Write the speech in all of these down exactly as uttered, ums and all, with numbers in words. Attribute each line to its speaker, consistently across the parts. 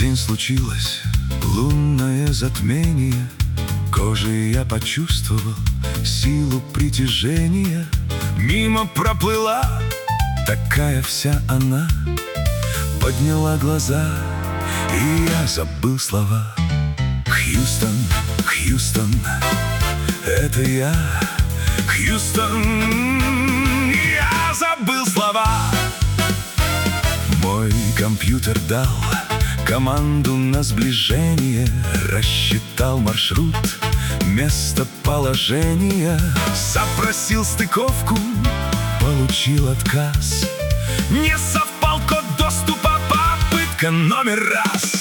Speaker 1: день случилось лунное затмение. Кожей я почувствовал силу притяжения. Мимо проплыла такая вся она, подняла глаза, и я забыл слова. Хьюстон, Хьюстон, это я. Хьюстон, я забыл слова. Мой компьютер дал команду на сближение, рассчитал маршрут, местоположение, запросил стыковку, получил отказ. Не совпал код доступа, попытка номер раз.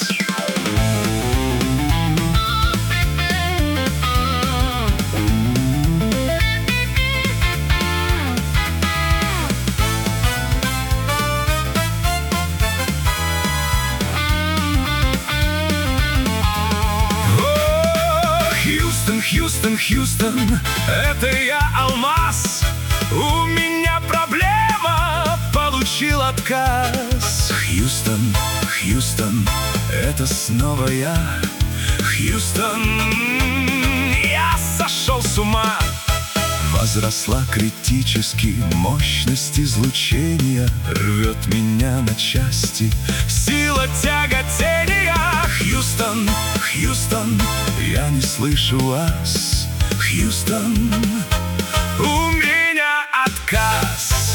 Speaker 1: Хьюстон, Хьюстон, это я, Алмаз. У меня проблема, получил отказ. Хьюстон, Хьюстон, это снова я. Хьюстон, я сошел с ума. Возросла критически мощность излучения, рвет меня на части сила тяготения. Хьюстон, Хьюстон, я не слышу вас. Хьюстон, у меня отказ.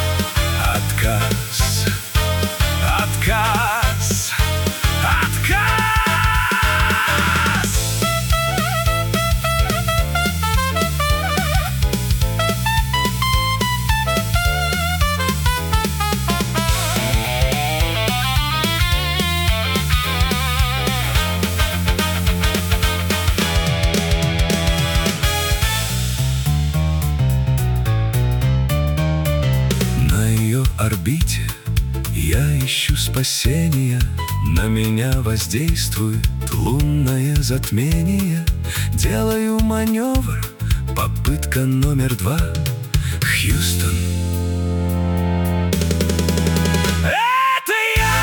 Speaker 1: Отказ, отказ, отказ. Орбите я ищу спасения, на меня воздействует лунное затмение. Делаю маневр, попытка номер два. Хьюстон, это я.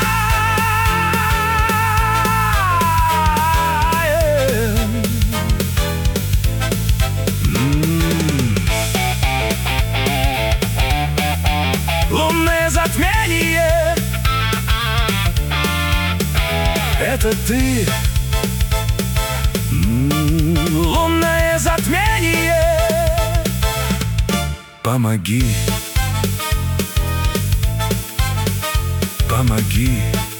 Speaker 1: М-м-м. Лунное затмение, это ты. М-м-м. Лунное затмение, помоги, помоги.